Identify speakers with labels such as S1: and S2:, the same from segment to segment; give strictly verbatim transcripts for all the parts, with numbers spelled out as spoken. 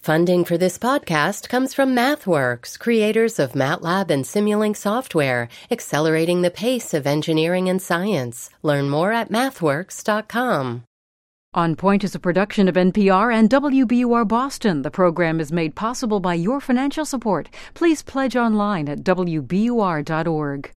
S1: Funding for this podcast comes from MathWorks, creators of MATLAB and Simulink software, accelerating the pace of engineering and science. Learn more at mathworks dot com.
S2: On Point is a production of N P R and W B U R Boston. The program is made possible by your financial support. Please pledge online at W B U R dot org.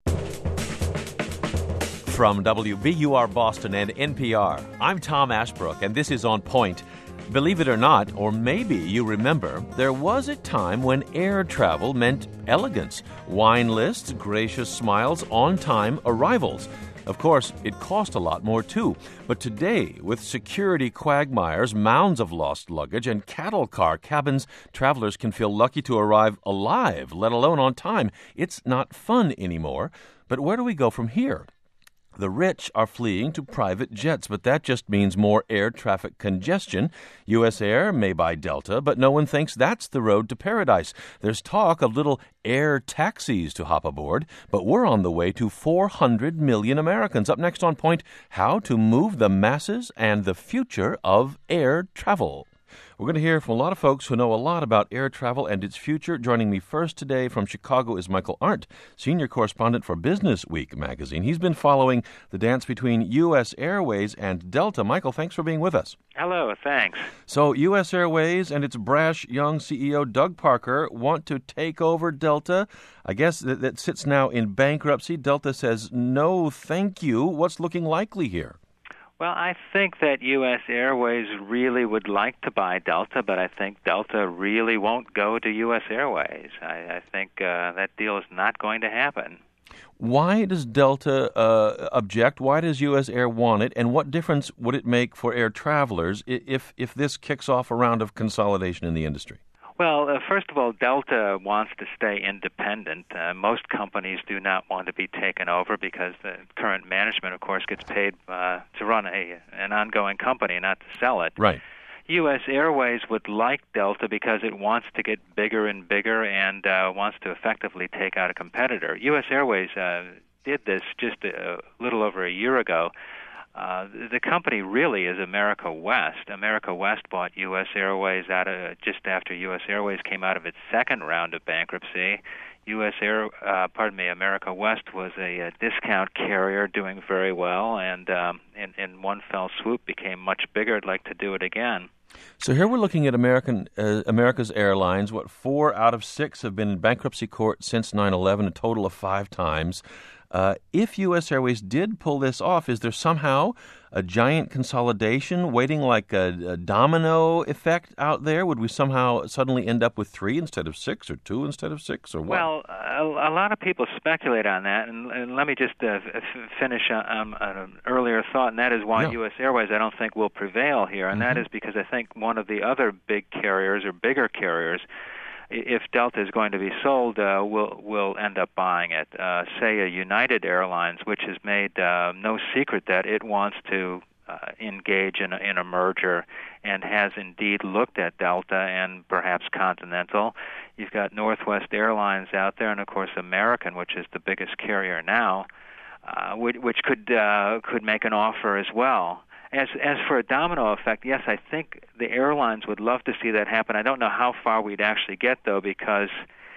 S3: From W B U R Boston and N P R, I'm Tom Ashbrook, and this is On Point. Believe it or not, or maybe you remember, there was a time when air travel meant elegance, wine lists, gracious smiles, on-time arrivals. Of course, it cost a lot more too. But today, with security quagmires, mounds of lost luggage, and cattle car cabins, travelers can feel lucky to arrive alive, let alone on time. It's not fun anymore. But where do we go from here? The rich are fleeing to private jets, but that just means more air traffic congestion. U S Air may buy Delta, but no one thinks that's the road to paradise. There's talk of little air taxis to hop aboard, but we're on the way to four hundred million Americans. Up next on Point, how to move the masses and the future of air travel. We're going to hear from a lot of folks who know a lot about air travel and its future. Joining me first today from Chicago is Michael Arndt, senior correspondent for Business Week magazine. He's been following the dance between U S Airways and Delta. Michael, thanks for being with us.
S4: Hello, thanks.
S3: So U S Airways and its brash young C E O, Doug Parker, want to take over Delta. I guess that, that sits now in bankruptcy. Delta says, no, thank you. What's looking likely here?
S4: Well, I think that U S Airways really would like to buy Delta, but I think Delta really won't go to U S Airways. I, I think uh, that deal is not going to happen.
S3: Why does Delta uh, object? Why does U S Air want it? And what difference would it make for air travelers if, if this kicks off a round of consolidation in the industry?
S4: Well, uh, first of all, Delta wants to stay independent. Uh, most companies do not want to be taken over because the current management, of course, gets paid uh, to run a an ongoing company, not to sell it.
S3: Right.
S4: U S Airways would like Delta because it wants to get bigger and bigger and uh, wants to effectively take out a competitor. U S Airways uh, did this just a, a little over a year ago. Uh, the company really is America West. America West bought U S Airways out of, just after U S Airways came out of its second round of bankruptcy. U S Air, uh, pardon me, America West was a, a discount carrier doing very well, and um, in, in one fell swoop became much bigger. I'd like to do it again.
S3: So here we're looking at American uh, America's Airlines. What, four out of six have been in bankruptcy court since nine eleven, a total of five times. Uh, if U S Airways did pull this off, is there somehow a giant consolidation waiting like a, a domino effect out there? Would we somehow suddenly end up with three instead of six, or two instead of six, or what?
S4: Well, a, a lot of people speculate on that, and, and let me just uh, f- finish on, on an earlier thought, and that is why
S3: yeah.
S4: U S Airways I don't think will prevail here, and mm-hmm. that is because I think one of the other big carriers or bigger carriers, if Delta is going to be sold, uh, will will end up buying it. Uh, say a United Airlines, which has made uh, no secret that it wants to uh, engage in a, in a merger and has indeed looked at Delta and perhaps Continental. You've got Northwest Airlines out there, and of course American, which is the biggest carrier now, uh, which, which could uh, could make an offer as well. As as for a domino effect, yes, I think the airlines would love to see that happen. I don't know how far we'd actually get, though, because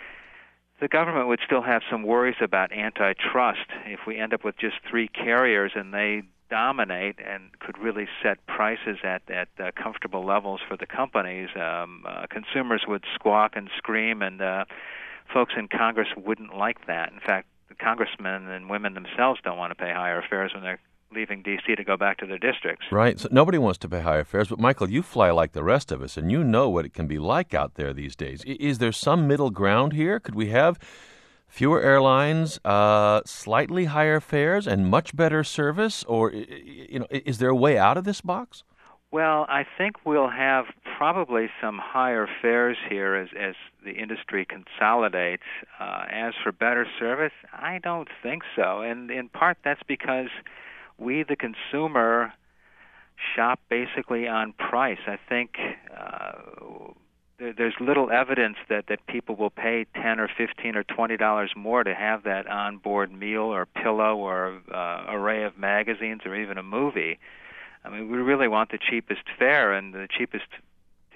S4: the government would still have some worries about antitrust if we end up with just three carriers and they dominate and could really set prices at, at uh, comfortable levels for the companies. Um, uh, consumers would squawk and scream, and uh, folks in Congress wouldn't like that. In fact, the congressmen and women themselves don't want to pay higher fares when they're leaving D C to go back to their districts.
S3: Right. So nobody wants to pay higher fares, but Michael, you fly like the rest of us, and you know what it can be like out there these days. Is there some middle ground here? Could we have fewer airlines, uh, slightly higher fares, and much better service? Or, you know, is there a way out of this box?
S4: Well, I think we'll have probably some higher fares here as, as the industry consolidates. Uh, as for better service, I don't think so. And in part, that's because we, the consumer, shop basically on price. I think uh, there, there's little evidence that, that people will pay ten or fifteen or twenty dollars more to have that onboard meal or pillow or uh, array of magazines or even a movie. I mean, we really want the cheapest fare, and the cheapest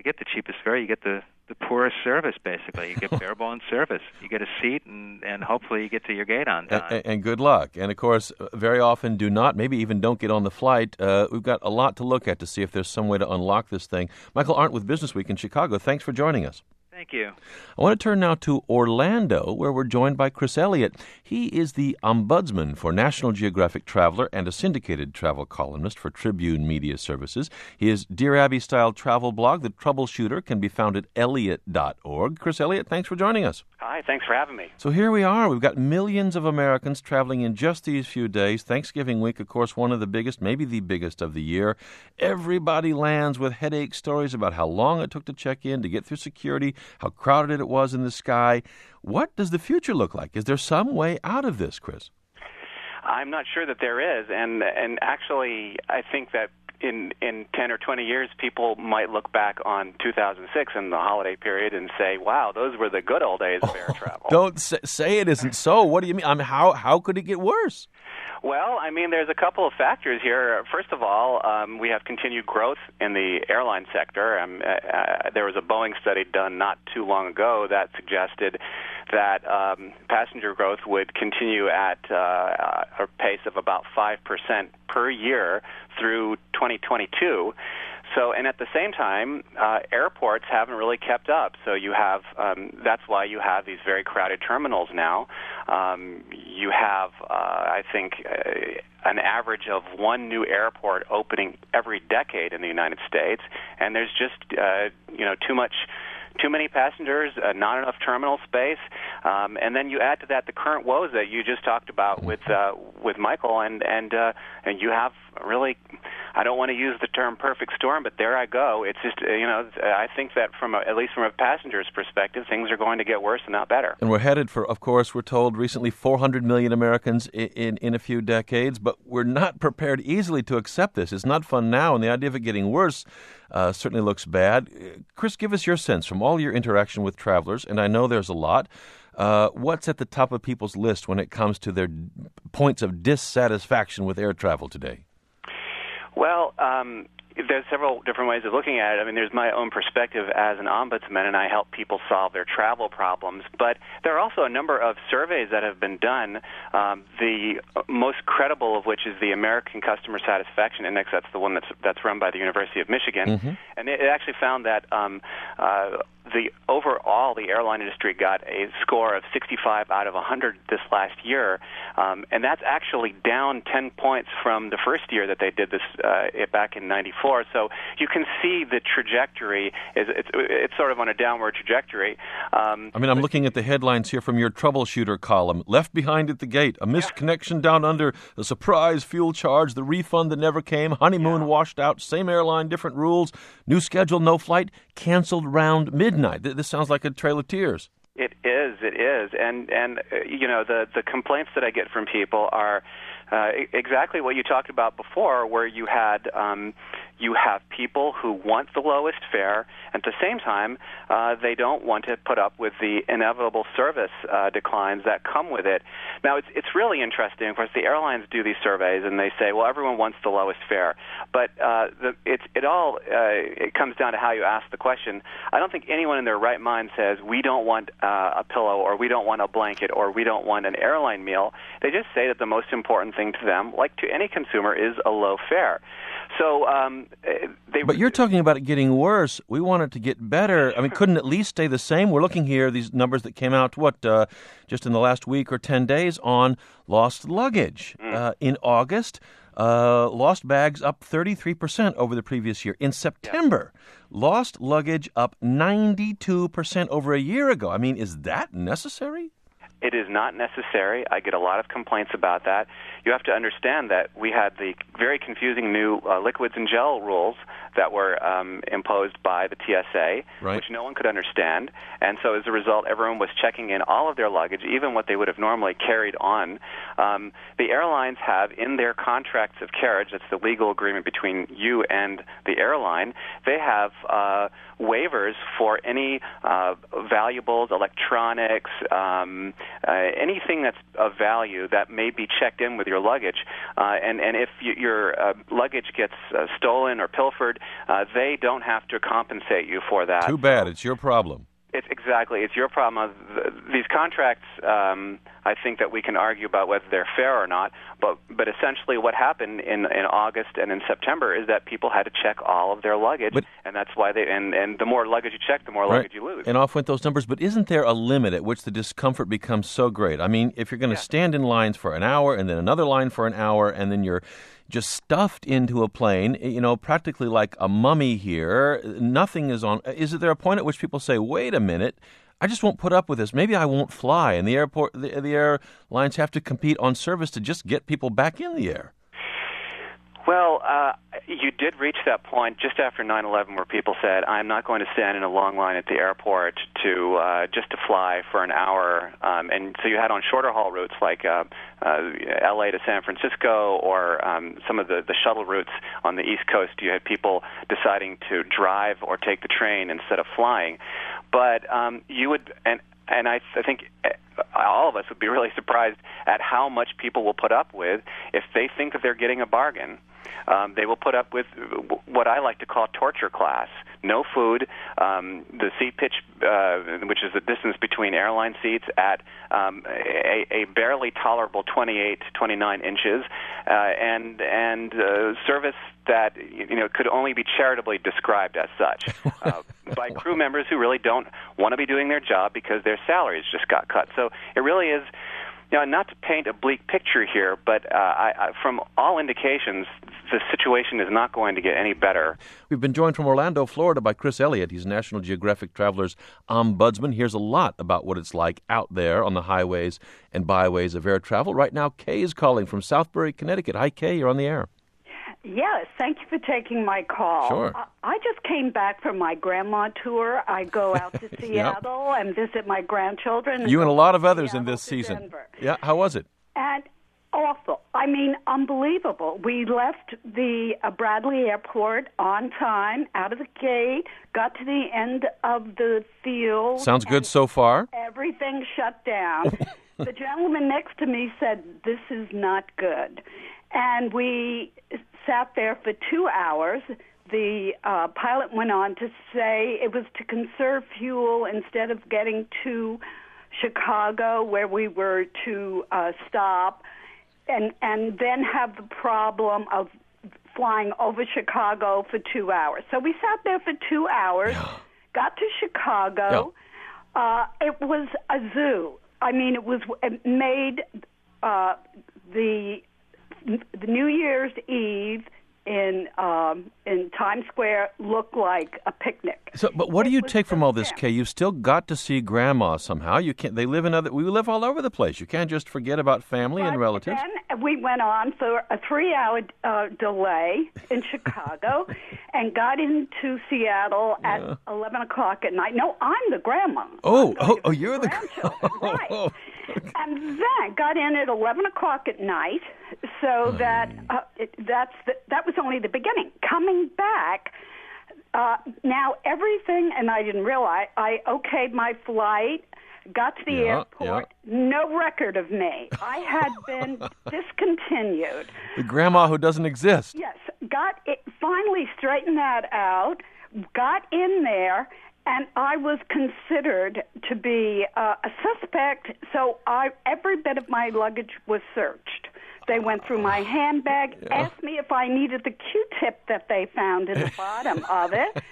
S4: to get the cheapest fare, you get the the poorest service, basically. You get bare bones service. You get a seat, and, and hopefully you get to your gate on time.
S3: And, and good luck. And, of course, very often do not, maybe even don't get on the flight. Uh, we've got a lot to look at to see if there's some way to unlock this thing. Michael Arndt with Business Week in Chicago, thanks for joining us.
S4: Thank you.
S3: I want to turn now to Orlando, where we're joined by Chris Elliott. He is the ombudsman for National Geographic Traveler and a syndicated travel columnist for Tribune Media Services. His Dear Abby-style travel blog, The Troubleshooter, can be found at elliott dot org. Chris Elliott, thanks for joining us.
S5: Hi, thanks for having me.
S3: So here we are. We've got millions of Americans traveling in just these few days. Thanksgiving week, of course, one of the biggest, maybe the biggest of the year. Everybody lands with headache stories about how long it took to check in, to get through security, how crowded it was in the sky. What does the future look like? Is there some way out of this, Chris?
S5: I'm not sure that there is, and and actually, I think that in in ten or twenty years, people might look back on two thousand six and the holiday period and say, "Wow, those were the good old days of air travel."
S3: Don't say, say it isn't so. What do you mean? I mean, how how could it get worse?
S5: Well, I mean, there's a couple of factors here. First of all, um, we have continued growth in the airline sector. Um, uh, there was a Boeing study done not too long ago that suggested that um, passenger growth would continue at uh, a pace of about five percent per year through twenty twenty-two. So, and at the same time, uh, airports haven't really kept up. So you have, um, that's why you have these very crowded terminals now. Um, you have, uh, I think, uh, an average of one new airport opening every decade in the United States, and there's just, uh, you know, too much. Too many passengers, uh, not enough terminal space, um, and then you add to that the current woes that you just talked about with uh, with Michael, and and uh, and you have really, I don't want to use the term perfect storm, but there I go. It's just, you know, I think that from a, at least from a passenger's perspective, things are going to get worse and not better.
S3: And we're headed for, of course, we're told recently four hundred million Americans in, in, in a few decades, but we're not prepared easily to accept this. It's not fun now, and the idea of it getting worse uh, certainly looks bad. Chris, give us your sense from all your interaction with travelers, and I know there's a lot. Uh, what's at the top of people's list when it comes to their points of dissatisfaction with air travel today?
S5: Well, um, there's several different ways of looking at it. I mean, there's my own perspective as an ombudsman, and I help people solve their travel problems. But there are also a number of surveys that have been done, um, the most credible of which is the American Customer Satisfaction Index. That's the one that's that's run by the University of Michigan. Mm-hmm. And it, it actually found that um, uh, the overall, the airline industry got a score of sixty-five out of one hundred this last year, um, and that's actually down ten points from the first year that they did this uh, back in ninety-four. So you can see the trajectory is it's, it's sort of on a downward trajectory. Um,
S3: I mean, I'm looking at the headlines here from your troubleshooter column. Left behind at the gate, a missed yeah. connection down under, a surprise fuel charge, the refund that never came, honeymoon yeah. washed out, same airline, different rules, new schedule, no flight, canceled round midnight. This sounds like a trail of tears.
S5: It is, it is. And, and uh, you know, the, the complaints that I get from people are uh, exactly what you talked about before, where you had um, you have people who want the lowest fare, and at the same time, uh, they don't want to put up with the inevitable service uh, declines that come with it. Now, it's it's really interesting. Of course, the airlines do these surveys, and they say, well, everyone wants the lowest fare. But uh, the, it's it all uh, it comes down to how you ask the question. I don't think anyone in their right mind says, we don't want uh, a pillow, or we don't want a blanket, or we don't want an airline meal. They just say that the most important thing to them, like to any consumer, is a low fare. So, um, they.
S3: But you're talking about it getting worse. We want it to get better. I mean, couldn't it at least stay the same? We're looking here, these numbers that came out, what, uh, just in the last week or ten days on lost luggage. Mm. Uh, in August, uh, lost bags up thirty-three percent over the previous year. In September, yeah. lost luggage up ninety-two percent over a year ago. I mean, is that necessary?
S5: It is not necessary. I get a lot of complaints about that. You have to understand that we had the very confusing new uh, liquids and gel rules that were um, imposed by the T S A, right. which no one could understand. And so as a result, everyone was checking in all of their luggage, even what they would have normally carried on. Um, the airlines have in their contracts of carriage, that's the legal agreement between you and the airline, they have uh, waivers for any uh, valuables, electronics, um, uh, anything that's of value that may be checked in with your luggage. Uh, and, and if you, your uh, luggage gets uh, stolen or pilfered, uh, they don't have to compensate you for that.
S3: Too bad. It's your problem.
S5: It's exactly. It's your problem. These contracts, um, I think that we can argue about whether they're fair or not, but but essentially what happened in, in August and in September is that people had to check all of their luggage, but, and that's why they, and, and the more luggage you check, the more
S3: right.
S5: luggage you lose.
S3: And off went those numbers, but isn't there a limit at which the discomfort becomes so great? I mean, if you're going to yeah. stand in lines for an hour and then another line for an hour and then you're just stuffed into a plane, you know, practically like a mummy here. Nothing is on. Is there a point at which people say, wait a minute, I just won't put up with this. Maybe I won't fly. And the airport, the, the airlines have to compete on service to just get people back in the air.
S5: Well, uh, you did reach that point just after nine eleven where people said, I'm not going to stand in a long line at the airport to uh, just to fly for an hour. Um, and so you had on shorter haul routes like uh, uh, L A to San Francisco or um, some of the, the shuttle routes on the East Coast, you had people deciding to drive or take the train instead of flying. But um, you would... and. And I, I think all of us would be really surprised at how much people will put up with if they think that they're getting a bargain. Um, they will put up with what I like to call torture class. No food, um, the seat pitch, uh, which is the distance between airline seats, at um, a, a barely tolerable twenty-eight, twenty-nine inches, uh, and and uh, service that you know could only be charitably described as such uh, by crew members who really don't want to be doing their job because their salaries just got cut. So it really is. You know, not to paint a bleak picture here, but uh, I, I, from all indications, the situation is not going to get any better.
S3: We've been joined from Orlando, Florida, by Chris Elliott. He's National Geographic Traveler's ombudsman. Here's a lot about what it's like out there on the highways and byways of air travel. Right now, Kay is calling from Southbury, Connecticut. Hi, Kay. You're on the air.
S6: Yes, thank you for taking my call.
S3: Sure.
S6: I, I just came back from my grandma tour. I go out to Seattle yep. and visit my grandchildren.
S3: You and a lot of others
S6: Seattle
S3: in this season.
S6: Denver.
S3: Yeah, how was it?
S6: And awful. I mean, unbelievable. We left the uh, Bradley Airport on time, out of the gate, got to the end of the field.
S3: Sounds good so far.
S6: Everything shut down. The gentleman next to me said, this is not good. And we sat there for two hours. The uh, pilot went on to say it was to conserve fuel instead of getting to Chicago, where we were to uh, stop, and and then have the problem of flying over Chicago for two hours. So we sat there for two hours, yeah. got to Chicago. Yeah. Uh, it was a zoo. I mean, it was it made uh, the the New Year's Eve in um, in Times Square look like a picnic.
S3: So, but what
S6: it
S3: do you take from all this,
S6: them.
S3: Kay? You've still got to see Grandma somehow. You can't. They live in other. We live all over the place. You can't just forget about family
S6: but
S3: and relatives.
S6: Then we went on for a three-hour uh, delay in Chicago, and got into Seattle at yeah. eleven o'clock at night. No, I'm the grandma.
S3: Oh, oh, oh, you're the
S6: grandchildren, right? And then got in at eleven o'clock at night, so that uh, it, that's the, that was only the beginning. Coming back, uh, now everything, and I didn't realize, I okayed my flight, got to the
S3: yeah,
S6: airport,
S3: yeah.
S6: no record of me. I had been discontinued.
S3: The grandma who doesn't exist.
S6: Yes, got it, finally straightened that out, got in there, and I was considered to be uh, a suspect, so I, every bit of my luggage was searched. They went through my handbag, yeah. asked me if I needed the Q-tip that they found in the bottom of it.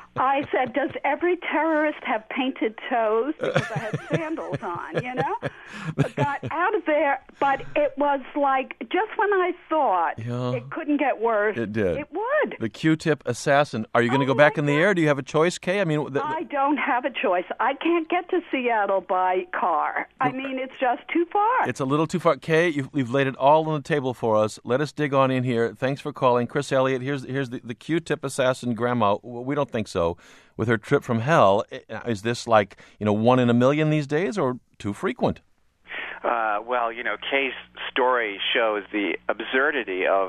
S6: I said, does every terrorist have painted toes? Because I had sandals on, you know? I got out of there, but it was like, just when I thought
S3: yeah.
S6: it couldn't get worse,
S3: it did.
S6: It would.
S3: The Q-tip assassin. Are you going to
S6: oh
S3: go back in
S6: God.
S3: the air? Do you have a choice, Kay? I mean, the,
S6: I don't have a choice. I can't get to Seattle by car. I mean, it's just too far.
S3: It's a little too far. Kay, you've, you've laid it all on the table for us. Let us dig on in here. Thanks for calling. Chris Elliott, here's here's the, the Q-tip assassin grandma. We don't think so. With her trip from hell, is this like, you know, one in a million these days or too frequent?
S5: Uh, well, you know, Kay's story shows the absurdity of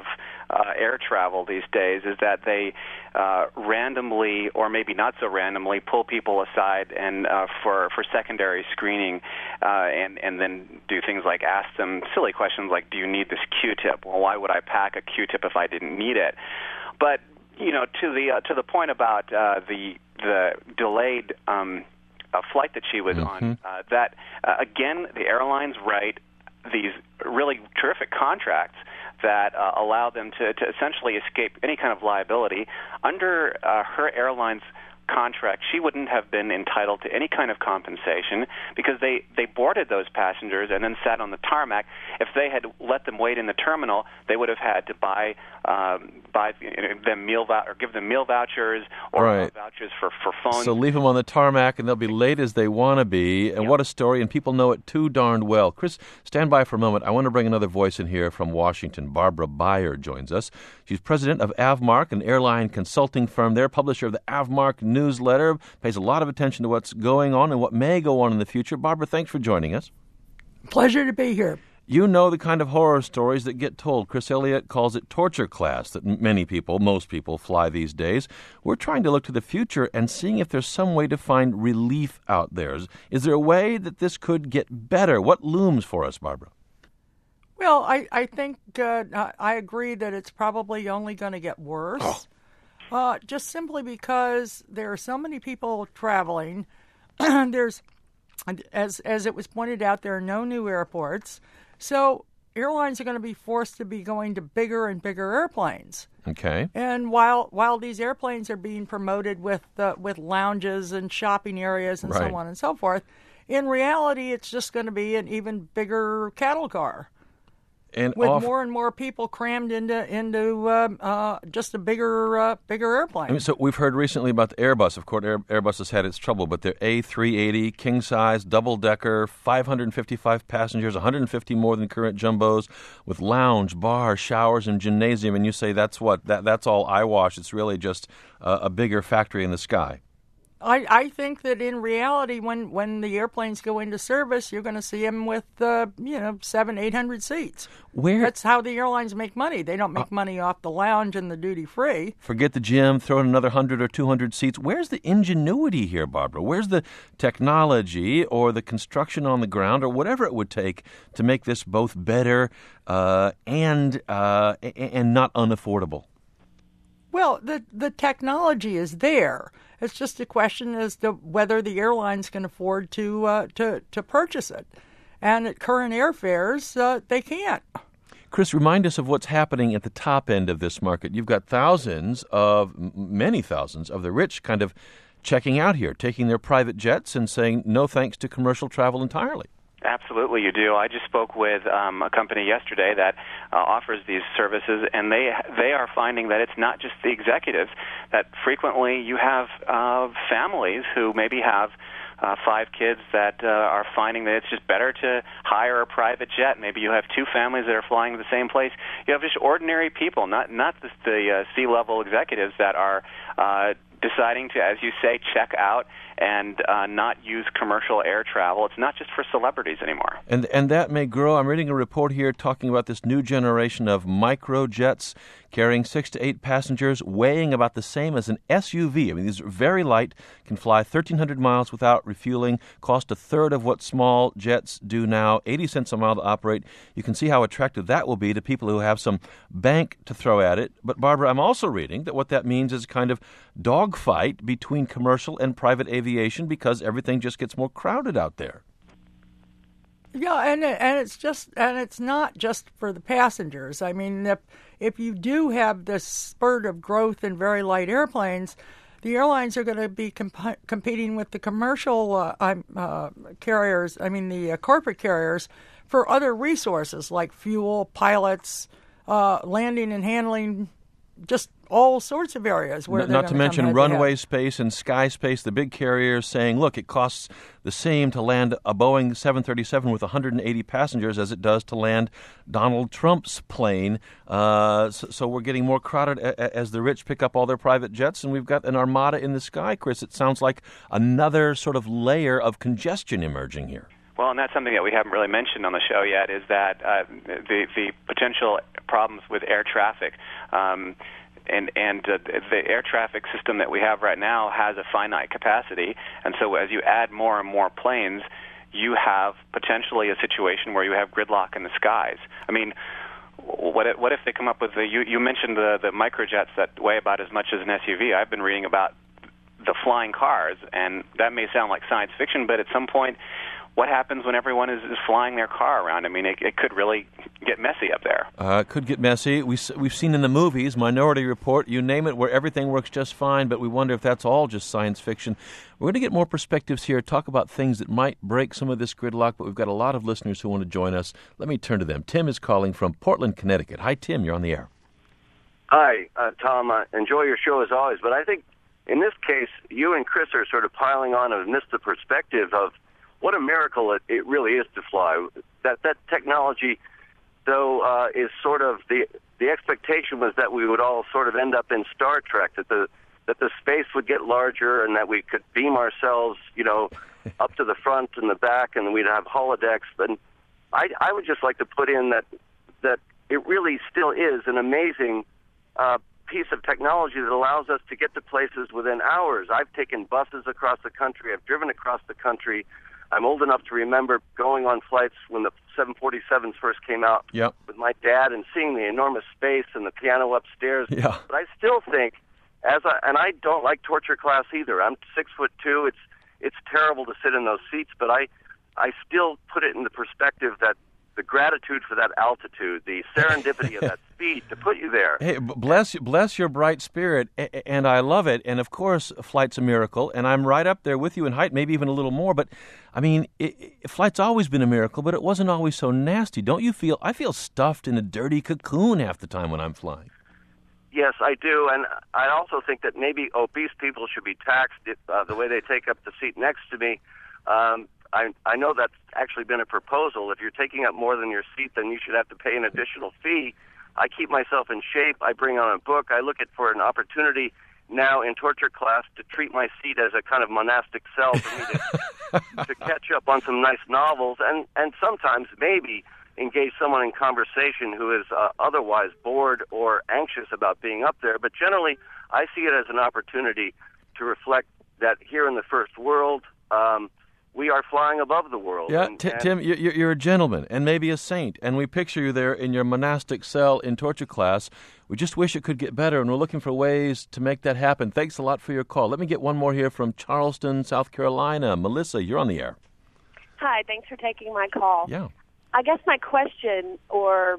S5: uh, air travel these days is that they uh, randomly, or maybe not so randomly, pull people aside and uh, for for secondary screening, uh, and and then do things like ask them silly questions like, "Do you need this Q-tip?" Well, why would I pack a Q-tip if I didn't need it? But you know, to the uh, to the point about uh, the the delayed um, uh, flight that she was
S3: mm-hmm.
S5: on, uh, that uh, again, the airlines write these really terrific contracts that uh, allow them to, to essentially escape any kind of liability. Under uh, her airline's contract, she wouldn't have been entitled to any kind of compensation because they, they boarded those passengers and then sat on the tarmac. If they had let them wait in the terminal, they would have had to buy um, buy them meal vou- or give them meal vouchers or
S3: right.
S5: vouchers for, for phones.
S3: So leave them on the tarmac, and they'll be late as they want to be. And
S5: yep.
S3: what a story, and people know it too darned well. Chris, stand by for a moment. I want to bring another voice in here from Washington. Barbara Beyer joins us. She's president of Avmark, an airline consulting firm. They're publisher of the Avmark newsletter, pays a lot of attention to what's going on and what may go on in the future. Barbara, thanks for joining us.
S7: Pleasure to be here.
S3: You know the kind of horror stories that get told. Chris Elliott calls it torture class that many people, most people, fly these days. We're trying to look to the future and seeing if there's some way to find relief out there. Is there a way that this could get better? What looms for us, Barbara?
S7: Well, I, I think uh, I agree that it's probably only going to get worse. Oh. Uh, just simply because there are so many people traveling. There's, as as it was pointed out, there are no new airports. So airlines are going to be forced to be going to bigger and bigger airplanes.
S3: Okay.
S7: And while while these airplanes are being promoted with uh, with lounges and shopping areas and
S3: right.
S7: so on and so forth, in reality, it's just going to be an even bigger cattle car.
S3: And
S7: with
S3: off-
S7: more and more people crammed into into uh, uh, just a bigger uh, bigger airplane.
S3: I mean, so we've heard recently about the Airbus. Of course, Air, Airbus has had its trouble, but they're A three eighty, king size, double decker, five hundred fifty-five passengers, one hundred fifty more than current jumbos, with lounge, bar, showers, and gymnasium. And you say that's what that that's all eyewash. It's really just uh, a bigger factory in the sky.
S7: I, I think that in reality, when, when the airplanes go into service, you're going to see them with, uh, you know, seven, eight hundred seats.
S3: Where?
S7: That's how the airlines make money. They don't make uh, money off the lounge and the duty-free.
S3: Forget the gym, throw in another one hundred or two hundred seats. Where's the ingenuity here, Barbara? Where's the technology or the construction on the ground or whatever it would take to make this both better uh, and uh, and not unaffordable?
S7: Well, the the technology is there. It's just a question as to whether the airlines can afford to uh, to to purchase it, and at current airfares, uh, they can't.
S3: Chris, remind us of what's happening at the top end of this market. You've got thousands of, many thousands of the rich kind of checking out here, taking their private jets and saying no thanks to commercial travel entirely.
S5: Absolutely, you do. I just spoke with um, a company yesterday that uh, offers these services, and they they are finding that it's not just the executives, that frequently you have uh, families who maybe have uh, five kids that uh, are finding that it's just better to hire a private jet. Maybe you have two families that are flying to the same place. You have just ordinary people, not, not the, the uh, C-level executives that are uh, deciding to, as you say, check out and uh, not use commercial air travel. It's not just for celebrities anymore.
S3: And and that may grow. I'm reading a report here talking about this new generation of microjets carrying six to eight passengers, weighing about the same as an S U V. I mean, these are very light, can fly thirteen hundred miles without refueling, cost a third of what small jets do now, eighty cents a mile to operate. You can see how attractive that will be to people who have some bank to throw at it. But, Barbara, I'm also reading that what that means is a kind of dogfight between commercial and private aviation because everything just gets more crowded out there.
S7: Yeah, and and it's just and it's not just for the passengers. I mean, if if you do have this spurt of growth in very light airplanes, the airlines are going to be comp- competing with the commercial uh, uh, carriers. I mean, the uh, corporate carriers for other resources like fuel, pilots, uh, landing and handling, just all sorts of areas where
S3: N-
S7: they're
S3: not to
S7: come
S3: mention
S7: head
S3: runway
S7: to head.
S3: space and sky space. The big carriers saying, look, it costs the same to land a Boeing seven thirty-seven with one hundred eighty passengers as it does to land Donald Trump's plane. Uh, so, so we're getting more crowded a- a- as the rich pick up all their private jets, and we've got an armada in the sky, Chris. It sounds like another sort of layer of congestion emerging here.
S5: Well, and that's something that we haven't really mentioned on the show yet, is that uh, the the potential problems with air traffic. Um, and and uh, the air traffic system that we have right now has a finite capacity, and so as you add more and more planes, you have potentially a situation where you have gridlock in the skies. I mean, what if, what if they come up with the, you, you mentioned the, the microjets that weigh about as much as an S U V. I've been reading about the flying cars, and that may sound like science fiction, but at some point, what happens when everyone is, is flying their car around? I mean, it, it could really get messy up there.
S3: Uh, it could get messy. We, we've seen in the movies, Minority Report, you name it, where everything works just fine, but we wonder if that's all just science fiction. We're going to get more perspectives here, talk about things that might break some of this gridlock, but we've got a lot of listeners who want to join us. Let me turn to them. Tim is calling from Portland, Connecticut. Hi, Tim. You're on the air.
S8: Hi, uh, Tom. I enjoy your show as always, but I think in this case, you and Chris are sort of piling on and missed the perspective of what a miracle it, it really is to fly. That that technology, though, uh, is sort of the the expectation was that we would all sort of end up in Star Trek, that the that the space would get larger and that we could beam ourselves, you know, up to the front and the back, and we'd have holodecks. But I I would just like to put in that that it really still is an amazing uh, piece of technology that allows us to get to places within hours. I've taken buses across the country. I've driven across the country. I'm old enough to remember going on flights when the seven forty-sevens first came out
S3: yep.
S8: with my dad and seeing the enormous space and the piano upstairs.
S3: Yeah.
S8: But I still think, as I, and I don't like torture class either. I'm six foot two. It's it's terrible to sit in those seats, but I I still put it in the perspective that the gratitude for that altitude, the serendipity of that speed to put you there.
S3: Hey, bless bless your bright spirit, and I love it. And of course, flight's a miracle, and I'm right up there with you in height, maybe even a little more. But I mean, it, it, flight's always been a miracle, but it wasn't always so nasty. Don't you feel? I feel stuffed in a dirty cocoon half the time when I'm flying.
S8: Yes, I do, and I also think that maybe obese people should be taxed uh, the way they take up the seat next to me. Um, I, I know that's actually been a proposal. If you're taking up more than your seat, then you should have to pay an additional fee. I keep myself in shape. I bring on a book. I look at for an opportunity now in torture class to treat my seat as a kind of monastic cell for me to, to catch up on some nice novels and, and sometimes maybe engage someone in conversation who is uh, otherwise bored or anxious about being up there. But generally, I see it as an opportunity to reflect that here in the first world, um, we are flying above the world.
S3: Yeah,
S8: and,
S3: t-
S8: and
S3: Tim, you're, you're a gentleman and maybe a saint, and we picture you there in your monastic cell in torture class. We just wish it could get better, and we're looking for ways to make that happen. Thanks a lot for your call. Let me get one more here from Charleston, South Carolina. Melissa, you're on the air.
S9: Hi, thanks for taking my call.
S3: Yeah.
S9: I guess my question or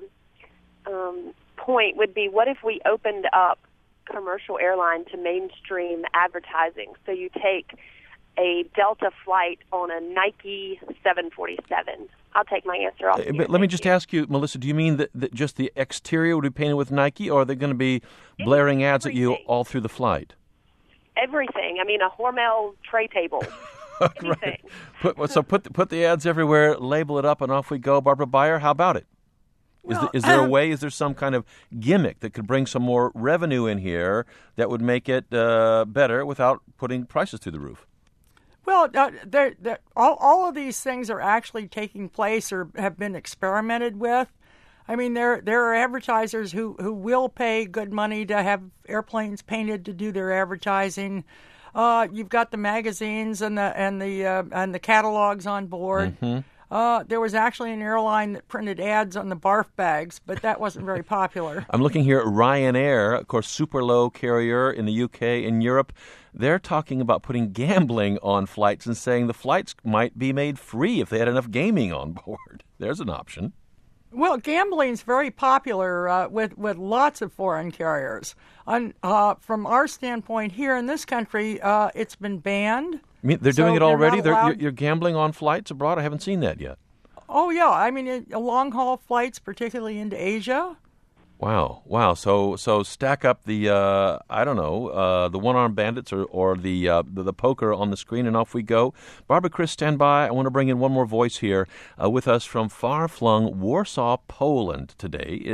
S9: um, point would be, what if we opened up commercial airline to mainstream advertising? So you take a Delta flight on a Nike seven forty-seven. I'll take my answer off.
S3: Uh, but let me just you. ask you, Melissa, do you mean that, that just the exterior would be painted with Nike, or are they going to be blaring
S9: Everything.
S3: ads at you all through the flight?
S9: Everything. I mean, a Hormel tray table. Anything.
S3: Right. Put, so put the, put the ads everywhere, label it up, and off we go. Barbara Beyer, how about it? Is, well, the, is there um, a way, is there some kind of gimmick that could bring some more revenue in here that would make it uh, better without putting prices through the roof?
S7: Well, uh, they're, they're, all, all of these things are actually taking place or have been experimented with. I mean, there there are advertisers who, who will pay good money to have airplanes painted to do their advertising. Uh, you've got the magazines and the and the uh, and the catalogs on board.
S3: Mm-hmm.
S7: Uh, there was actually an airline that printed ads on the barf bags, but that wasn't very popular.
S3: I'm looking here at Ryanair, of course, super low carrier in the U K and Europe. They're talking about putting gambling on flights and saying the flights might be made free if they had enough gaming on board. There's an option.
S7: Well, gambling's very popular uh, with, with lots of foreign carriers. On, uh, from our standpoint here in this country, uh, it's been banned.
S3: I mean, they're
S7: so
S3: doing it already?
S7: They're
S3: they're, you're, you're gambling on flights abroad? I haven't seen that yet.
S7: Oh, yeah. I mean, it, long-haul flights, particularly into Asia.
S3: Wow, wow. So so stack up the, uh, I don't know, uh, the one-armed bandits or, or the, uh, the the poker on the screen, and off we go. Barbara, Chris, stand by. I want to bring in one more voice here. Uh, with us from far-flung Warsaw, Poland today is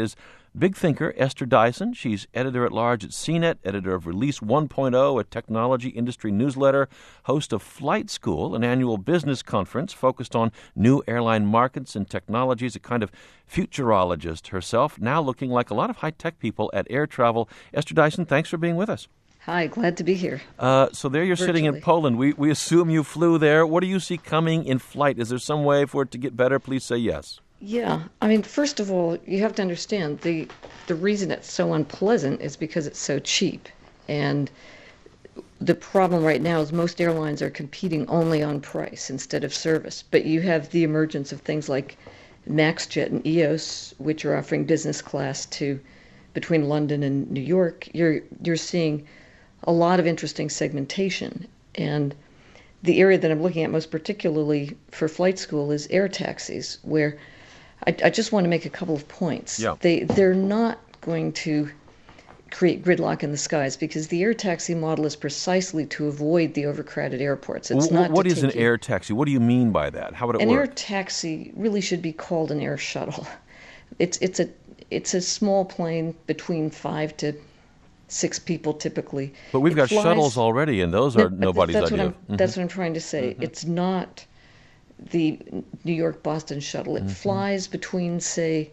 S3: big thinker Esther Dyson. She's editor-at-large at C net, editor of Release one point oh, a technology industry newsletter, host of Flight School, an annual business conference focused on new airline markets and technologies, a kind of futurologist herself, now looking like a lot of high-tech people at air travel. Esther Dyson, thanks for being with us.
S10: Hi, glad to be here.
S3: Uh, so there you're
S10: Virtually.
S3: sitting in Poland. We we assume you flew there. What do you see coming in flight? Is there some way for it to get better? Please say yes.
S10: Yeah, I mean, first of all, you have to understand the the reason it's so unpleasant is because it's so cheap. And the problem right now is most airlines are competing only on price instead of service. But you have the emergence of things like MaxJet and E O S, which are offering business class to between London and New York. You're you're seeing a lot of interesting segmentation. And the area that I'm looking at most particularly for Flight School is air taxis, where I, I just want to make a couple of points.
S3: Yeah.
S10: They, they're not going to create gridlock in the skies because the air taxi model is precisely to avoid the overcrowded airports. It's
S3: w-
S10: not
S3: What
S10: to
S3: is an
S10: take you-
S3: air taxi? What do you mean by that? How would it
S10: An
S3: work?
S10: air taxi really should be called an air shuttle. It's it's a it's a small plane between five to six people typically.
S3: But we've
S10: It
S3: got
S10: flies-
S3: shuttles already, and those are
S10: But
S3: nobody's
S10: that's
S3: idea.
S10: What I'm,
S3: Mhm.
S10: That's what I'm trying to say. Mm-hmm. It's not the New York-Boston shuttle. It mm-hmm. flies between, say,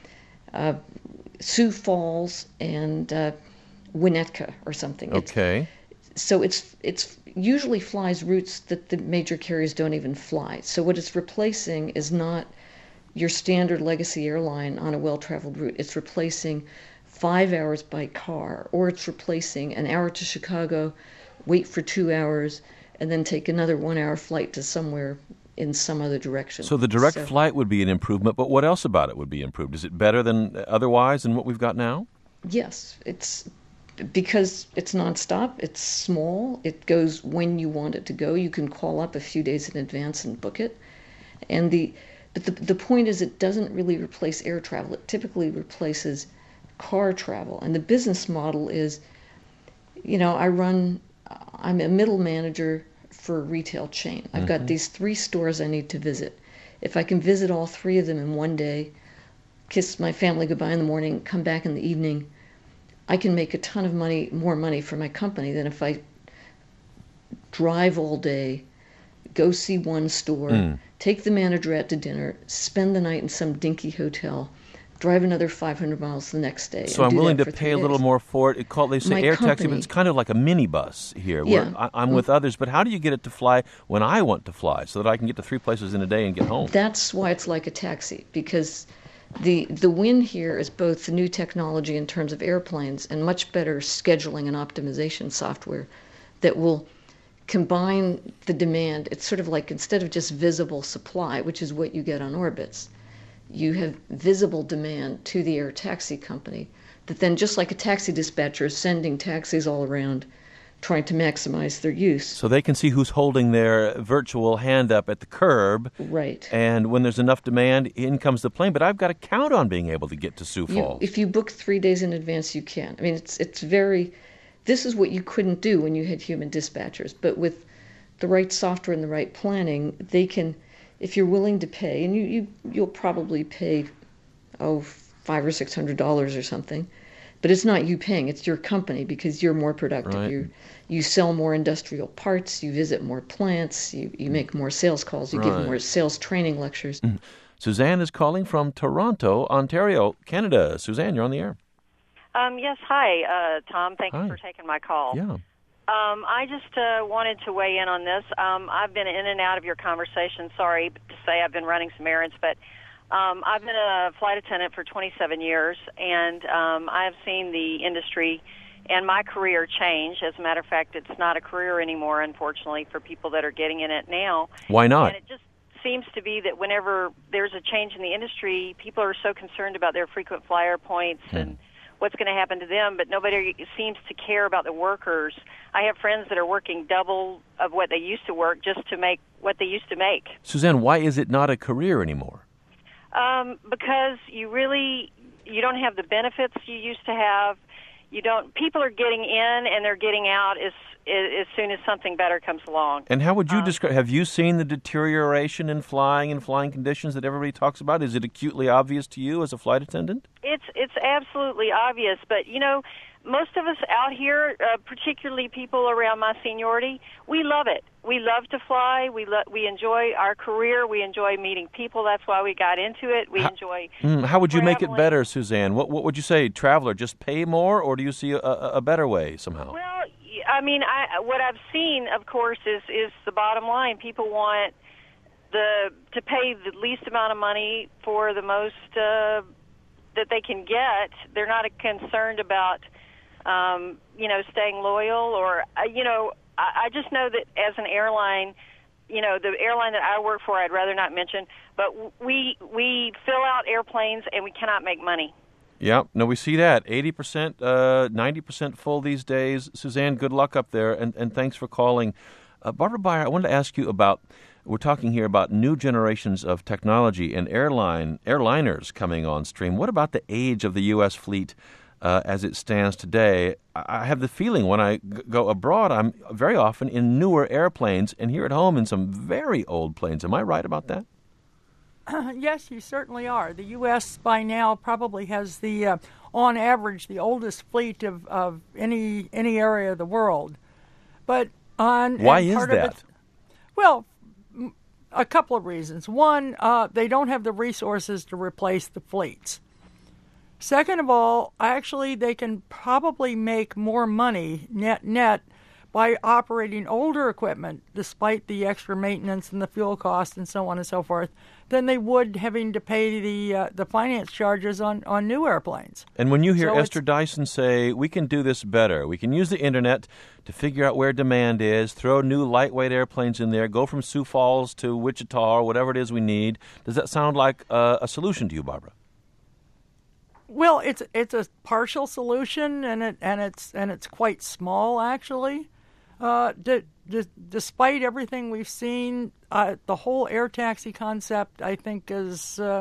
S10: uh, Sioux Falls and uh, Winnetka or something.
S3: Okay.
S10: It's, so it's it's usually flies routes that the major carriers don't even fly. So what it's replacing is not your standard legacy airline on a well-traveled route. It's replacing five hours by car, or it's replacing an hour to Chicago, wait for two hours, and then take another one-hour flight to somewhere in some other direction.
S3: So the direct
S10: So-
S3: flight would be an improvement, but what else about it would be improved? Is it better than otherwise than what we've got now?
S10: Yes, it's because it's nonstop, it's small, it goes when you want it to go. You can call up a few days in advance and book it. And the but the the point is it doesn't really replace air travel. It typically replaces car travel. And the business model is, you know, I run I'm a middle manager for a retail chain. I've got these three stores I need to visit. If I can visit all three of them in one day, kiss my family goodbye in the morning, come back in the evening, I can make a ton of money, more money for my company than if I drive all day, go see one store,
S3: Mm.
S10: take the manager out to dinner, spend the night in some dinky hotel, drive another five hundred miles the next day.
S3: So
S10: and
S3: I'm
S10: do
S3: willing
S10: that
S3: to
S10: for
S3: pay
S10: three
S3: a little
S10: days.
S3: more for it. It called, they say
S10: My
S3: air taxi, but
S10: company-
S3: it's kind of like a minibus here.
S10: Yeah.
S3: Where I, I'm with others, but how do you get it to fly when I want to fly so that I can get to three places in a day and get home?
S10: That's why it's like a taxi, because the the win here is both the new technology in terms of airplanes and much better scheduling and optimization software that will combine the demand. It's sort of like instead of just visible supply, which is what you get on orbits, you have visible demand to the air taxi company that then, just like a taxi dispatcher is sending taxis all around trying to maximize their use.
S3: So they can see who's holding their virtual hand up at the curb.
S10: Right.
S3: And when there's enough demand, in comes the plane. But I've got to count on being able to get to Sioux
S10: You,
S3: Falls.
S10: if you book three days in advance, you can. I mean, it's it's very. This is what you couldn't do when you had human dispatchers. But with the right software and the right planning, they can. If you're willing to pay, and you, you you'll probably pay, oh, five or six hundred dollars or something, but it's not you paying; it's your company because you're more productive.
S3: Right.
S10: You you sell more industrial parts, you visit more plants, you, you make more sales calls, you
S3: Right.
S10: give more sales training lectures.
S3: Suzanne is calling from Toronto, Ontario, Canada. Suzanne, you're on the air.
S11: Um, yes, hi, uh, Tom. Thank
S3: Hi.
S11: you for taking my call.
S3: Yeah.
S11: Um, I just uh, wanted to weigh in on this. Um, I've been in and out of your conversation. Sorry to say I've been running some errands, but um, I've been a flight attendant for twenty-seven years, and um, I have seen the industry and my career change. As a matter of fact, it's not a career anymore, unfortunately, for people that are getting in it now.
S3: Why not?
S11: And it just seems to be that whenever there's a change in the industry, people are so concerned about their frequent flyer points
S3: Hmm.
S11: and what's going to happen to them, but nobody seems to care about the workers. I have friends that are working double of what they used to work just to make what they used to make.
S3: Suzanne, why is it not a career anymore?
S11: Um, because you really, you don't have the benefits you used to have. You don't, people are getting in and they're getting out as, as soon as something better comes along.
S3: And how would you
S11: um,
S3: describe, have you seen the deterioration in flying and flying conditions that everybody talks about? Is it acutely obvious to you as a flight attendant?
S11: It's it's absolutely obvious, but, you know, most of us out here, uh, particularly people around my seniority, we love it. We love to fly. We lo- we enjoy our career. We enjoy meeting people. That's why we got into it. We
S3: how,
S11: enjoy
S3: mm, How would you
S11: traveling.
S3: make it better, Suzanne? What what would you say? Traveler, just pay more, or do you see a, a better way somehow?
S11: Well, I mean, I, what I've seen, of course, is, is the bottom line. People want the to pay the least amount of money for the most uh, that they can get. They're not concerned about Um, you know, staying loyal, or, uh, you know, I, I just know that as an airline, you know, the airline that I work for, I'd rather not mention, but we we fill out airplanes and we cannot make money.
S3: Yeah, no, we see that. eighty percent, uh, ninety percent full these days. Suzanne, good luck up there, and, and thanks for calling. Uh, Barbara Beyer, I wanted to ask you about, we're talking here about new generations of technology and airline airliners coming on stream. What about the age of the U S fleet Uh, as it stands today? I have the feeling when I g- go abroad, I'm very often in newer airplanes, and here at home in some very old planes. Am I right about that?
S7: Uh, yes, you certainly are. The U S by now probably has the, uh, on average, the oldest fleet of, of any any area of the world. But on
S3: why is
S7: part
S3: that?
S7: Of it, well, m- a couple of reasons. One, uh, they don't have the resources to replace the fleets. Second of all, actually, they can probably make more money net net by operating older equipment, despite the extra maintenance and the fuel costs and so on and so forth, than they would having to pay the uh, the finance charges on, on new airplanes.
S3: And when you hear
S7: so
S3: Esther Dyson say, we can do this better, we can use the Internet to figure out where demand is, throw new lightweight airplanes in there, go from Sioux Falls to Wichita or whatever it is we need, does that sound like uh, a solution to you, Barbara?
S7: Well, it's it's a partial solution, and it and it's and it's quite small actually. Uh, d- d- despite everything we've seen, uh, the whole air taxi concept, I think, is uh,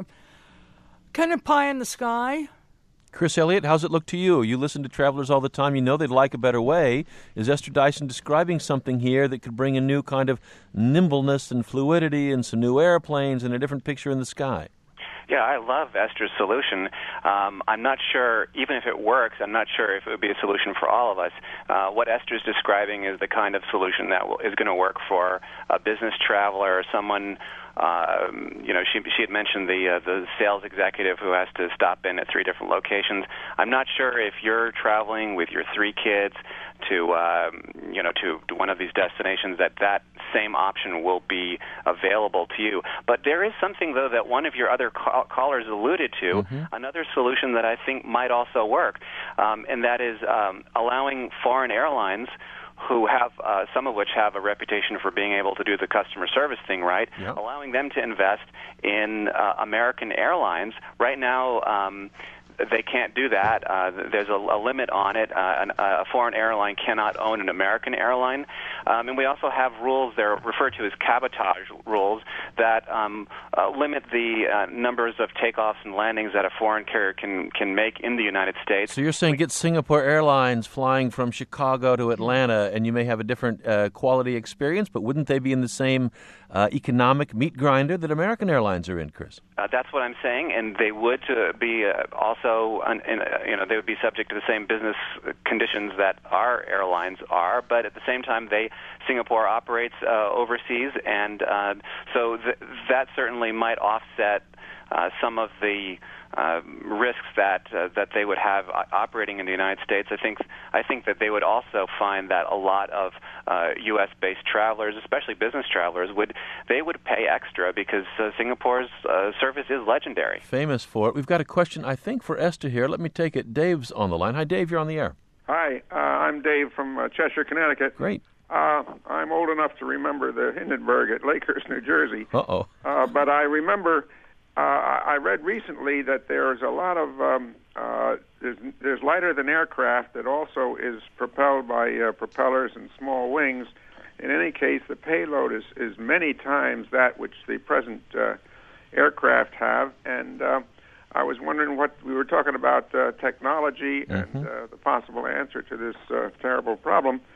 S7: kind of pie in the sky.
S3: Chris Elliott, how's it look to you? You listen to travelers all the time. You know they'd like a better way. Is Esther Dyson describing something here that could bring a new kind of nimbleness and fluidity and some new airplanes and a different picture in the sky?
S5: Yeah, I love Esther's solution. Um, I'm not sure, even if it works, I'm not sure if it would be a solution for all of us. Uh, what Esther's describing is the kind of solution that will, is going to work for a business traveler or someone. Uh, you know, she she had mentioned the uh, the sales executive who has to stop in at three different locations. I'm not sure if you're traveling with your three kids to um, you know to, to one of these destinations that that same option will be available to you. But there is something though that one of your other call- callers alluded to, mm-hmm. another solution that I think might also work, um, and that is um, allowing foreign airlines, who have, uh, some of which have a reputation for being able to do the customer service thing right, yep. allowing them to invest in uh, American Airlines. Right now, um, they can't do that. Uh, there's a, a limit on it. Uh, an, a foreign airline cannot own an American airline. Um, and we also have rules, they're referred to as cabotage rules, that um, uh, limit the uh, numbers of takeoffs and landings that a foreign carrier can, can make in the United States.
S3: So you're saying get Singapore Airlines flying from Chicago to Atlanta, and you may have a different uh, quality experience, but wouldn't they be in the same uh, economic meat grinder that American Airlines are in, Chris?
S5: Uh, that's what I'm saying, and they would uh, be uh, also, un, in, uh, you know, they would be subject to the same business conditions that our airlines are, but at the same time, they Singapore operates uh, overseas, and uh, so th- that certainly might offset uh, some of the uh, risks that uh, that they would have uh, operating in the United States. I think I think that they would also find that a lot of uh, U S based travelers, especially business travelers, would they would pay extra because uh, Singapore's uh, service is legendary.
S3: Famous for it. We've got a question, I think, for Esther here. Let me take it. Dave's on the line. Hi, Dave. You're on the air.
S12: Hi, uh, I'm Dave from uh, Cheshire, Connecticut.
S3: Great.
S12: Uh, I'm old enough to remember the Hindenburg at Lakehurst, New Jersey.
S3: Uh-oh.
S12: Uh, but I remember, uh, I read recently that there's a lot of, um, uh, there's, there's lighter-than aircraft that also is propelled by uh, propellers and small wings. In any case, the payload is, is many times that which the present uh, aircraft have. And uh, I was wondering what, we were talking about uh, technology mm-hmm. and uh, the possible answer to this uh, terrible problem.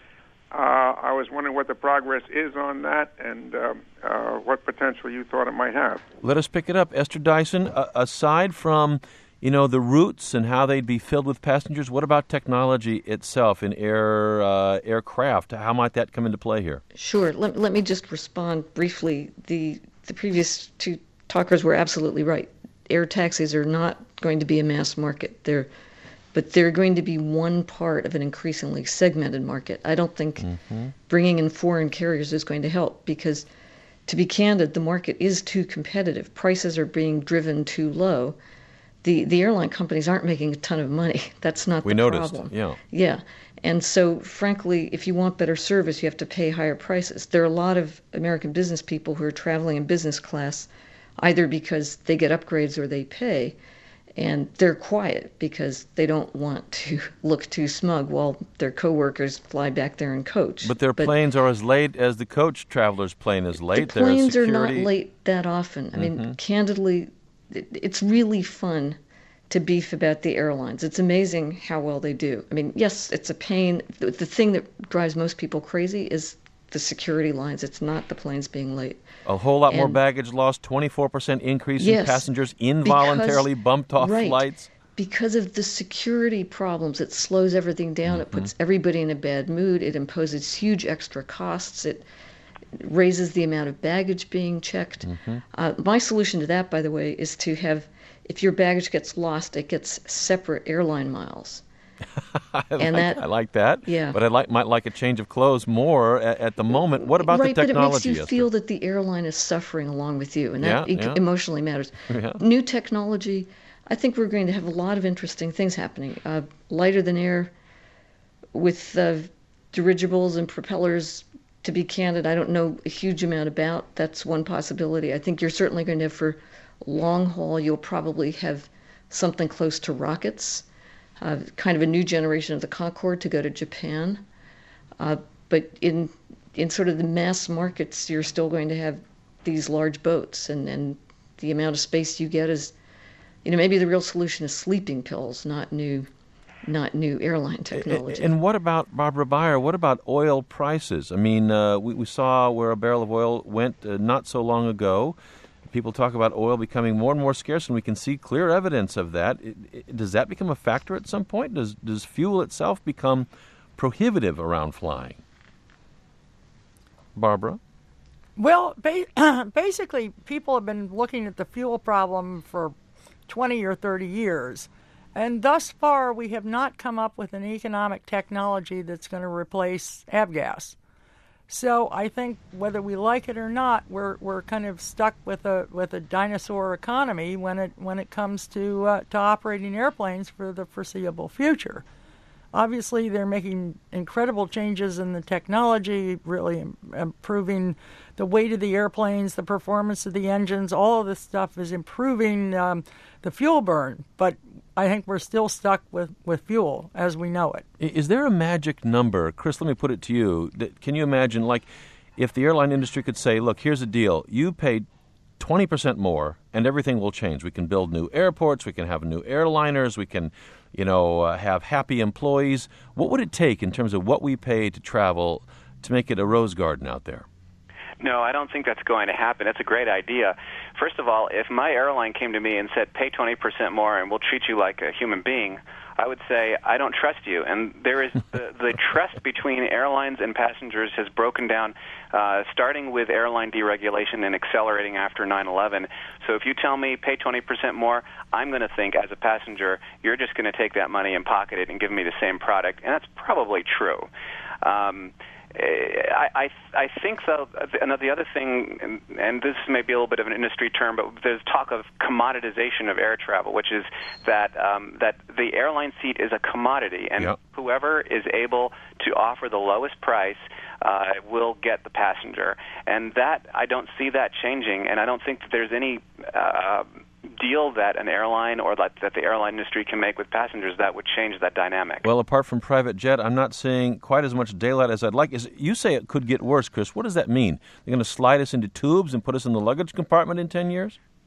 S12: Uh, I was wondering what the progress is on that and um, uh, what potential you thought it might have.
S3: Let us pick it up. Esther Dyson, uh, aside from, you know, the routes and how they'd be filled with passengers, what about technology itself in air uh, aircraft? How might that come into play here?
S10: Sure. Let, let me just respond briefly. The, the previous two talkers were absolutely right. Air taxis are not going to be a mass market. They're But they're going to be one part of an increasingly segmented market. I don't think mm-hmm. bringing in foreign carriers is going to help because, to be candid, the market is too competitive. Prices are being driven too low. The the airline companies aren't making a ton of money. That's not
S3: we
S10: the
S3: noticed.
S10: problem.
S3: Yeah.
S10: Yeah. And so, frankly, if you want better service, you have to pay higher prices. There are a lot of American business people who are traveling in business class, either because they get upgrades or they pay. And they're quiet because they don't want to look too smug while their coworkers fly back there in coach.
S3: But their
S10: but
S3: planes are as late as the coach traveler's plane is late.
S10: The planes
S3: are
S10: not late that often. I mm-hmm. mean, candidly, it's really fun to beef about the airlines. It's amazing how well they do. I mean, yes, it's a pain. The, the thing that drives most people crazy is the security lines. It's not the planes being late.
S3: A whole lot
S10: and,
S3: more baggage lost, twenty-four percent increase
S10: yes,
S3: in passengers involuntarily
S10: because,
S3: bumped off
S10: right,
S3: flights.
S10: Because of the security problems, it slows everything down. Mm-hmm. It puts everybody in a bad mood. It imposes huge extra costs. It raises the amount of baggage being checked. Mm-hmm. Uh, my solution to that, by the way, is to have, if your baggage gets lost, it gets separate airline miles.
S3: I,
S10: and
S3: like,
S10: that,
S3: I like that,
S10: yeah.
S3: but I like, might like a change of clothes more at, at the moment. What about
S10: right,
S3: the technology?
S10: Right, but it makes you
S3: Esther?
S10: feel that the airline is suffering along with you, and that
S3: yeah,
S10: e-
S3: yeah.
S10: emotionally matters.
S3: Yeah.
S10: New technology, I think we're going to have a lot of interesting things happening. Uh, lighter than air with uh, dirigibles and propellers, to be candid, I don't know a huge amount about. That's one possibility. I think you're certainly going to have for long haul, you'll probably have something close to rockets. Uh, kind of a new generation of the Concorde to go to Japan. Uh, but in in sort of the mass markets, you're still going to have these large boats, and, and the amount of space you get is, you know, maybe the real solution is sleeping pills, not new not new airline technology.
S3: And what about, Barbara Beyer, what about oil prices? I mean, uh, we, we saw where a barrel of oil went uh, not so long ago. People talk about oil becoming more and more scarce, and we can see clear evidence of that. It, it, does that become a factor at some point? Does does fuel itself become prohibitive around flying? Barbara?
S7: Well, ba- basically, people have been looking at the fuel problem for twenty or thirty years, and thus far we have not come up with an economic technology that's going to replace avgas. So I think whether we like it or not, we're we're kind of stuck with a with a dinosaur economy when it when it comes to uh, to operating airplanes for the foreseeable future. Obviously, they're making incredible changes in the technology, really im- improving the weight of the airplanes, the performance of the engines. All of this stuff is improving um, the fuel burn, but I think we're still stuck with, with fuel as we know it.
S3: Is there a magic number? Chris, let me put it to you. Can you imagine, like, if the airline industry could say, look, here's a deal. You pay twenty percent more, and everything will change. We can build new airports. We can have new airliners. We can, you know, uh, have happy employees. What would it take in terms of what we pay to travel to make it a rose garden out there?
S5: No, I don't think that's going to happen. That's a great idea. First of all, if my airline came to me and said, pay twenty percent more and we'll treat you like a human being, I would say, I don't trust you. And there is the, the trust between airlines and passengers has broken down, uh, starting with airline deregulation and accelerating after nine eleven. So if you tell me pay twenty percent more, I'm going to think as a passenger, you're just going to take that money and pocket it and give me the same product. And that's probably true. Um, I, I I think, though, the other thing, and, and this may be a little bit of an industry term, but there's talk of commoditization of air travel, which is that um, that the airline seat is a commodity, and yep. whoever is able to offer the lowest price uh, will get the passenger. And that, I don't see that changing, and I don't think that there's any uh, deal that an airline or that, that the airline industry can make with passengers that would change that dynamic.
S3: Well, apart from private jet, I'm not seeing quite as much daylight as I'd like. Is, you say it could get worse, Chris. What does that mean? They're going to slide us into tubes and put us in the luggage compartment in ten years?
S5: Uh,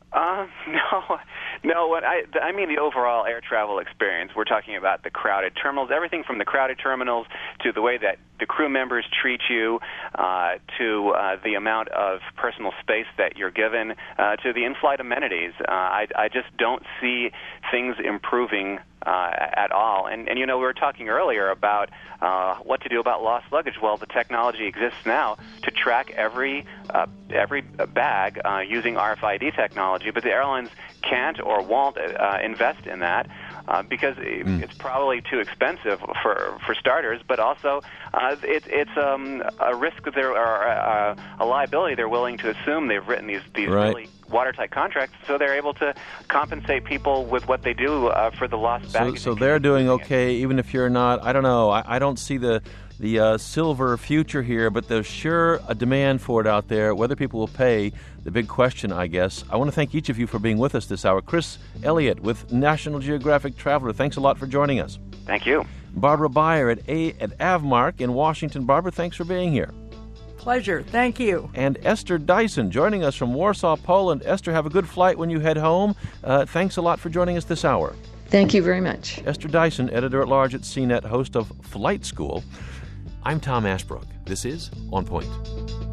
S5: Uh, no, no. What I I mean the overall air travel experience. We're talking about the crowded terminals, everything from the crowded terminals to the way that the crew members treat you, uh, to uh, the amount of personal space that you're given, uh, to the in-flight amenities. Uh, I I just don't see things improving uh, at all. And and you know we were talking earlier about uh, what to do about lost luggage. Well, the technology exists now to track every uh, every bag uh, using R F I D technology, but the airlines can't or won't uh, invest in that uh, because mm. it's probably too expensive for for starters, but also uh, it, it's um, a risk that there are uh, a liability they're willing to assume. They've written these these
S3: right.
S5: really watertight contracts, so they're able to compensate people with what they do uh, for the lost baggage.
S3: So, so they're doing okay, even if you're not. I don't know. I, I don't see the the uh, silver future here, but there's sure a demand for it out there. Whether people will pay, the big question, I guess. I want to thank each of you for being with us this hour. Chris Elliott with National Geographic Traveler, thanks a lot for joining us.
S5: Thank you.
S3: Barbara Beyer at A at Avmark in Washington. Barbara, thanks for being here.
S7: Pleasure. Thank you.
S3: And Esther Dyson joining us from Warsaw, Poland. Esther, have a good flight when you head home. Uh, thanks a lot for joining us this hour.
S10: Thank you very much.
S3: Esther Dyson, editor-at-large at C net, host of Flight School. I'm Tom Ashbrook. This is On Point.